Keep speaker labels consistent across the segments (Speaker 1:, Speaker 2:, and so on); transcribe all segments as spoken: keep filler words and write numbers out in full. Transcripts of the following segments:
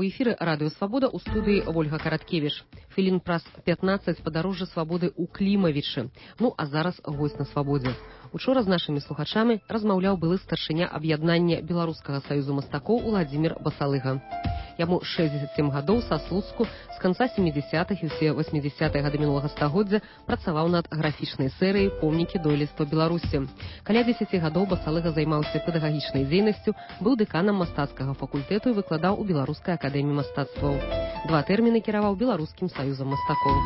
Speaker 1: эфіры радыё Свабода, у студыі Ольга Караткевіч. Хвілін праз пятнаццаць падарожжа свабоды ў Клімавічы. Ну, а зараз госць на Свабодзе. Учора з нашымі слухачамі размаўляў былы старшыня аб'яднання Беларускага саюзу мастакоў Уладзімір Басалыга. Яму шэсцьдзесят сем гадоў, са Слуцку, з канца сямідзясятых і ўсе восьмідзясятыя гады мінулага стагоддзя працаваў над графічнай серыяй «Помнікі дойлідства Беларусі». Каля дзесяці гадоў Басалыга займаўся педагагічнай дзейнасцю, быў дэканам мастацкага факультэту і выкладаў у Беларускай акадэміі мастацтваў. Два тэрміны кіраваў Беларускім саюзам мастакоў.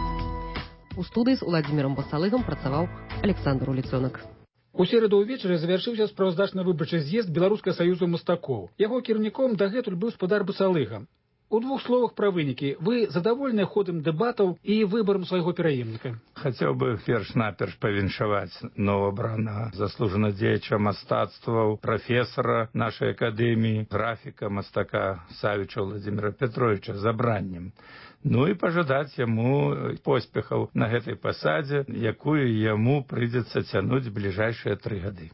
Speaker 1: У студыі з Уладзімірам Басалыгам працаваў Александр Уліцёнак.
Speaker 2: У сераду ўвечары завяршыўся справаздачна-выбарчы з'езд Беларускага саюзу мастакоў. Яго кіраўніком дагэтуль быў спадар Басалыга. У двух словах пра вынікі. Вы задаволены ходам дэбатаў і выбарам свайго пераемніка?
Speaker 3: Хацеў бы перш-наперш павіншаваць новабранага заслужана дзеяча мастацтваў, прафесара нашай акадэміі, графіка мастака Савіча Владзіміра Петровича з абраннем. Ну і пажадаць яму поспехаў на гэтай пасадзе, якую яму прыйдзецца цянуць бліжэйшыя тры гады.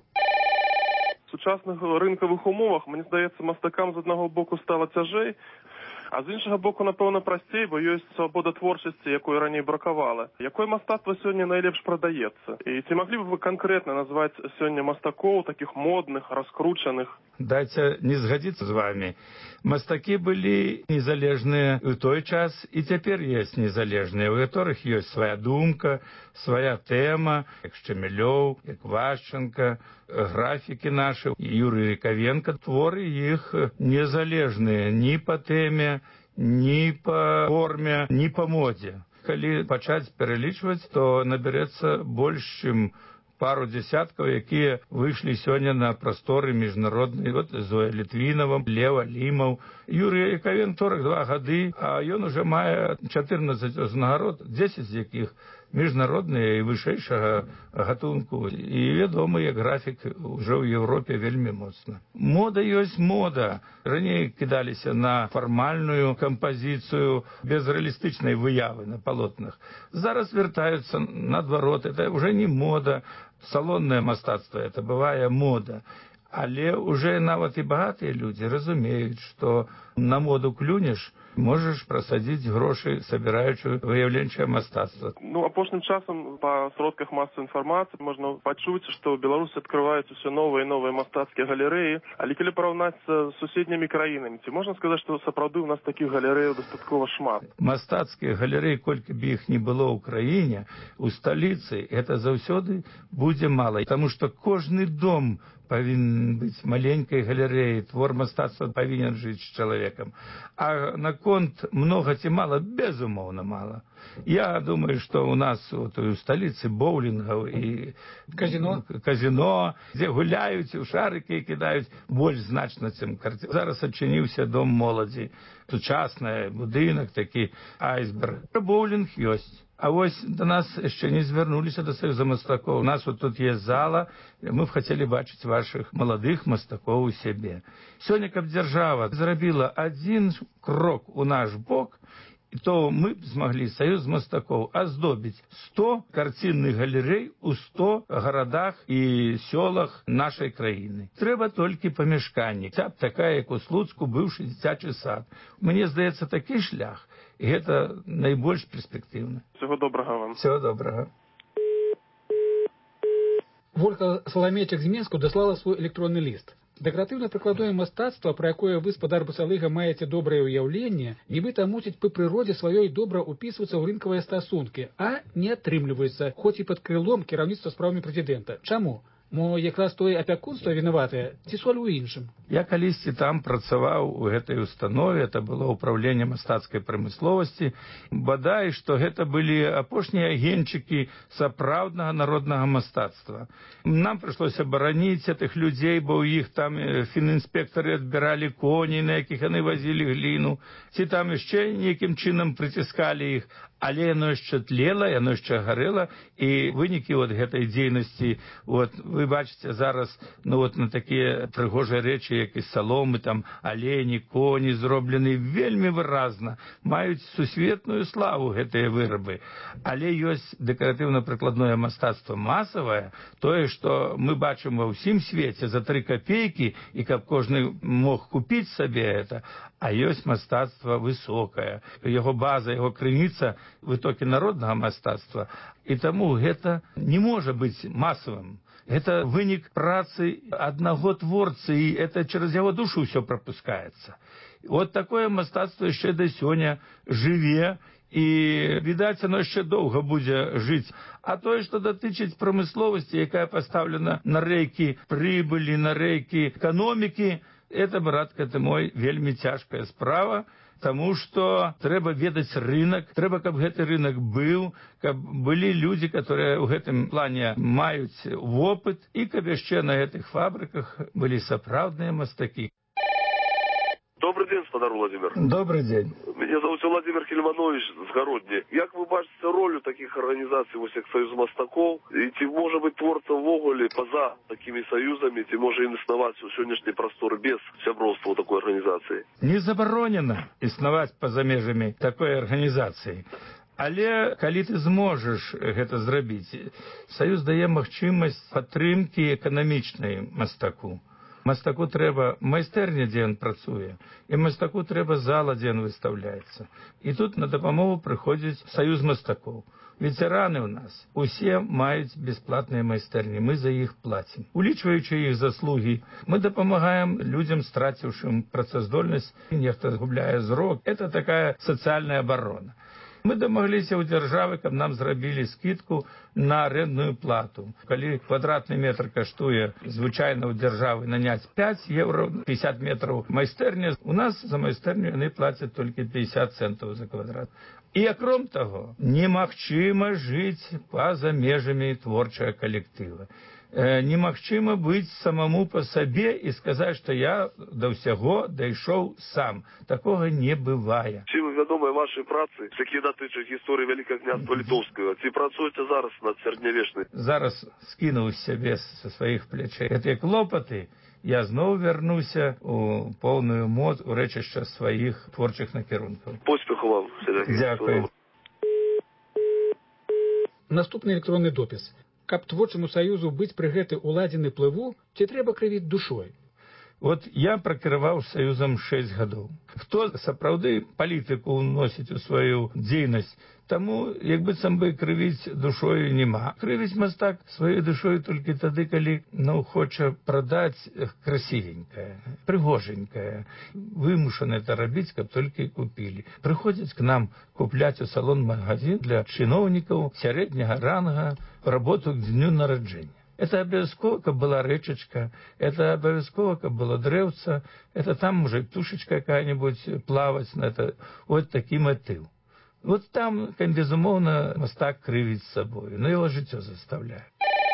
Speaker 4: В сучасных рынкавых умовах, мне здаецца, мастакам з аднаго боку стала цяжэй, а з іншага боку, напэўна, прасцей, бо ёсць свабода творчасці, якой раней бракавала. Якое мастацтва сёння найлепш прадаецца? І ці маглі б вы канкрэтна назваць сёння мастакоў, такіх модных, раскручаных?
Speaker 3: Дайце не згадзіцца з вамі. Мастакі былі незалежныя ў той час, і цяпер ёсць незалежныя, у якіх ёсць свая думка, свая тэма, як Шчемелёў, як Вашченка, графікі нашы, Юрый Рыкавенка. Творы іх незалежныя ні па тэме, ні па форме, ні па модзе. Калі пачаць пералічваць, то набярэцца больш, чым пару десяткаў, якія выйшлі сёння на прасторы міжнародныя. Вот Зоя Літвінова, Лева Лімаў. Юрый Рыкавенка сорок два гады, а ён уже мае чатырнаццаць узнагарод, дзесяць з якіх міжнародныя і вышэйшага гатунку. І вядома, як графік уже ў Европе вельмі моцна. Мода ёсць мода. Раней кідаліся на фармальную кампазіцыю без рэалістычнай выявы на палотнах. Зараз вяртаюцца наадварот. Это уже не мода. Салонное мастацтва, это бывае мода. Але уже нават і багатыя людзі разумеюць, што на моду клюнеш, можаш прасадзіць грошы, сабіраючы выяўленчае мастацтва.
Speaker 4: Ну, апошнім часам па сродках масавай інфармацыі можна пачуць, што ў Беларусі адкрываюць усё новыя і новыя мастацкія галерэі. Але калі параўнаць з суседнімі краінамі, ці можна сказаць, што сапраўды ў нас такіх галерэяў дастаткова шмат?
Speaker 3: Мастацкія галерэі, колькі б іх не было ў краіне, у сталіцы, гэта заўсёды будзе мала. Таму што кожны дом павінен быць маленькай галерэяй, твор мастацтва павінен жыць з чалавекам. А наконт многа ці мала, безумоўна мала. Я думаю, што ў нас вот, у сталіцы боулінгаў і
Speaker 2: казино,
Speaker 3: казино, дзе гуляюць, у шарыкі кідаюць, больш значна, чым карці. Зараз адчыніўся дом моладзі, сучасны будынак, такі айсберг. Боулінг ёсць. А вось до нас яшчэ не звярнуліся да саюза мастакоў. У нас вот тут есть зала, мы б хацелі бачыць вашых маладых мастакоў у сябе. Сёння, каб дзяржава зрабіла адзін крок у наш бок, то мы б змаглі саюз мастакоў аздобіць сто карцінных галерэй у сто гарадах і сёлах нашай краіны. Трэба толькі памяшканні. Ця б такая, як у Слуцку, быўшы дзіцячы сад. Мне здаецца, такі шлях, і гэта найбольш перспектыўна.
Speaker 4: Всего добрага вам.
Speaker 3: Всего добрага.
Speaker 2: Вольга Саламейчык з Менску даслала свой электронны ліст. Дэкаратыўна-прыкладное мастацтва, пра якое вы, спадар Басалыга, маеце добрае ўяўленне, нібыта мусіць па прыродзе сваёй добра ўпісвацца ў рынкавыя стасункі, а не атрымліваецца, хоць і пад крылом кіраўніцтва справамі прэзідэнта. Чаму? Мо якраз тое апякунства вінаватае, ці соль у іншым?
Speaker 3: Я калісьці там працаваў у гэтай установе, это было ўправленне мастацкай прамысловасці. Бадай, што гэта былі апошнія агеньчыкі сапраўднага народнага мастацтва. Нам прыйшлося бараніць гэтых людзей, бо ў іх там фінінспектары адбіралі коней, на якіх яны вазілі гліну, ці там яшчэ нейкім чынам прыціскалі іх. Але яно яшчэ тлела, яно яшчэ гарэла, і вынікі от гэтай дзейнасці от, вы бачыце зараз ну вот на такія прыгожыя рэчы, як і саломы, там алені, коні зроблены вельмі выразна, маюць сусветную славу гэтыя вырабы. Але ёсць дэкаратыўна-прыкладное мастацтва масавае, тое, што мы бачым ва ўсім свеце за тры капейкі, і каб кожны мог купіць сабе это, а ёсць мастацтва высокае. Яго база, яго крыніца вытокі народнага мастацтва. І таму гэта не можа быць масавым. Это вынік працы аднаго творцы, і это через яго душу ўсё прапускаецца. Вот такое мастацтва яшчэ да сёння жыве, і, відаць, оно яшчэ доўга будзе жыць. А тое, што датычыць прамысловасці, якая пастаўлена на рэйкі прыбылі, на рэйкі эканомікі, это, братка ты мой, вельмі цяжкая справа, таму што трэба ведаць рынок, трэба, каб гэты рынок быў, каб былі людзі, которые ў гэтым плане маюць вопыт, і каб яшчэ на гэтых фабрыках былі сапраўдныя мастакі.
Speaker 5: Добрый день, спадар Владимир.
Speaker 3: Добрый день.
Speaker 5: Меня зовут Владимир Хельманович з Гародні. Як ви бачите роль таких організацій, ось як Союз мастаков, і ці може бути творця ввогуле поза такими союзами, ці може існувати у сьогоднішній простор без сябровства такої організації?
Speaker 3: Не заборонено існувати поза межамі такої організації. Але калі ты зможаш гэта зрабіць, Саюз дае магчымасць падтрымкі эканамічнай мастаку. Мастаку трэба майстэрня, дзе ён працуе, і мастаку трэба зала, дзе ён выстаўляецца. І тут на дапамогу прыходзіць Саюз мастакоў. Ветераны ў нас усе маюць бясплатныя майстэрні, мы за іх плацім. Улічваючы іх заслугі, мы дапамагаем людзям, страціўшым працаздольнасць, нехта згубляе зрок. Это такая сацыяльная абарона. Мы дамагліся ў дзяржавы, каб нам зрабілі скідку на арэндную плату. Калі квадратны метр каштуе звычайна ў дзяржавы наняць пяць еўра, пятьдесят метраў майстэрня, у нас за майстэрню яны плацяць толькі пятьдесят центаў за квадрат. І акром таго, немагчыма жыць па-за межамі творчага калектыва. Немагчыма быць самому па сабе і сказаць, што я да ўсяго дайшоў сам. Такога не бывае.
Speaker 5: Ці вядомыя вашай працы, які датычаць гісторыі Вялікага княства Літоўскага, ці працуеце зараз над сярэднявечнай?
Speaker 3: Зараз скінуў з сябе са сваіх плячэй гэтыя клопаты, я зноў вярнуся у поўную моц у рэчышча сваіх творчых накірункаў.
Speaker 5: Поспеху вам.
Speaker 3: Дзякуй.
Speaker 2: Наступны электронны допіс. Каб творчаму саюзу быць пры гэты уладзены плыву, ці трэба крывіць душой?
Speaker 3: Вот я пракіраваў саюзам шэсць гадоў. Хто сапраўды палітыку ўносіць у сваю дзейнасць, таму як быццам бы крывіць душою няма. Крывіць мастак сваёй душою толькі тады, калі ну, хоча прадаць красивенькае, прыгоженькае. Вымушаны это рабіць, каб толькі купілі. Прыходзяць к нам купляць у салон-магазин для чыноўнікаў сярэдняга ранга работу к дню нараджэння. Это обовязково, каб была рэчачка, это обовязково, каб было дрэўца, это там може птушечка какая-нибудь плаваць на это. Вот такі мотыў. Вот там, безумоўна, мастак крывіць сабою, но его жыццё заставляе.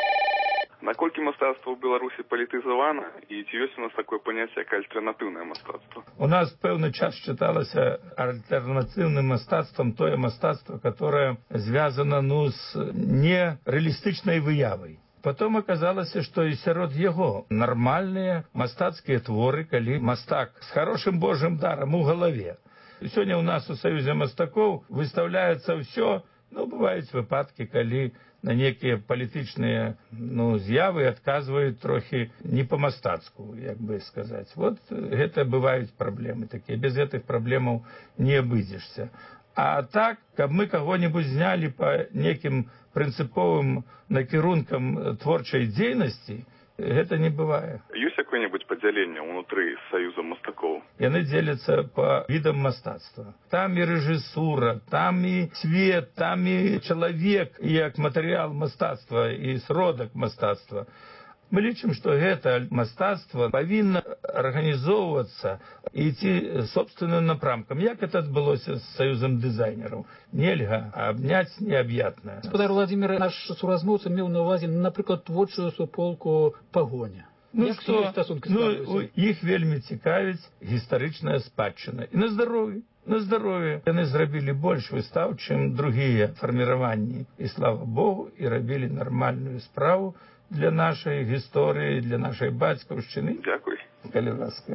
Speaker 6: Наколькі мастацтва ў Беларусі палітызавана, і ці ёсць у нас такое паняцце, як альтэрнатыўнае мастацтва?
Speaker 3: У нас пэўны час чыталася альтэрнатыўным мастацтвам тое мастацтва, которое звязано ну, з нереалістычнай выявай. Потом оказалася, што і сярод яго нармальныя мастацкія творы, калі мастак з хорошым божым дарам у галаве. Сёння ў нас у Саюзе мастакоў выстаўляецца ўсё, ну, бываюць выпадкі, калі на некія палітычныя ну, з'явы адказваюць трохі не па-мастацку, як бы сказаць. Вот гэта бываюць праблемы такія. Без гэтых праблемаў не абыдзешся. А так, каб мы каго-нибудь знялі па некім прынцыповым накірункам творчай дзейнасці, гэта не бывае.
Speaker 6: Ёсць якое-нибудь падзяленне ўнутры Саюза мастакоў?
Speaker 3: Яны дзеляцца па відам мастацтва. Там і рэжысура, там і свет, там і чалавек, як матэрыял мастацтва і сродак мастацтва. Мы лічым, што гэта мастацтва павінна арганізоўвацца і ідці собственным напрамкам. Як это адбылося з Саюзам дызайнераў? Нельга абняць неаб'ятнае.
Speaker 2: Спадар Владимир, наш суразмоўца меў на ўвазе, напрыклад, творчую суполку «Пагоня».
Speaker 3: Ну што, ну, іх вельмі цікавіць гістарычная спадчына. І на здароўе. На здароўе. Яны зрабілі больш выстаў, чым другія фарміраванні. І слава Богу, і рабілі нармальную справу, для нашай гісторыі, для нашай бацькаўшчыны.
Speaker 6: Дякую.
Speaker 3: Калі ласка.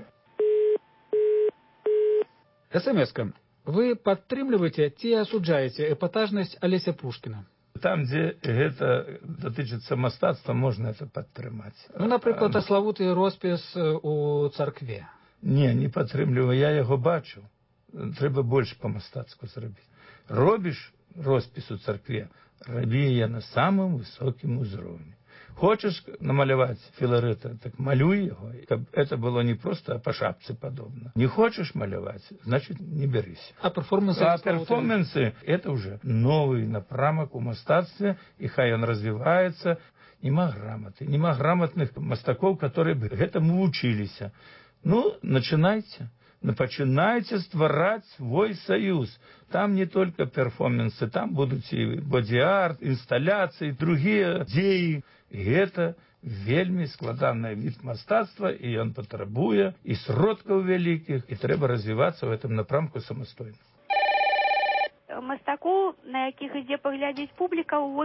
Speaker 2: СМС-ка. Вы падтрымліваеце ці асуджаеце эпатажнасць Алеся Пушкіна?
Speaker 3: Там, дзе гэта датычыцца мастацтва, можна это падтрымаць.
Speaker 2: Ну, напрыклад, славуты роспіс у царкве.
Speaker 3: Не, не падтрымліваю, я яго бачу. Трэба больш па-мастацку зрабіць. Робіш роспіс у царкве, рабі яе на самым высокім узроўні. Хочаш намаляваць Філарэта, так малюй яго, каб это было не проста па шапцы падобна. Не хочаш маляваць, значит, не бярыся.
Speaker 2: А перформансы?
Speaker 3: А перформансы – это уже новый напрамак у мастацтве, і хай ён развіваецца. Нема граматы, нема грамотных мастакоў, которые бы гэтаму вучыліся. Ну, начинайте. Пачынайце ствараць свой саюз. Там не только перформансы, там будуць і боди-арт, інсталяцыі, другія дзеі. І гэта вельмі складаны від мастацтва, і ён патрабуе і сродкаў вялікіх, і трэба развівацца ў гэтым напрамку самастойна.
Speaker 7: Мастаку, на якіх ідзе паглядзець публіка,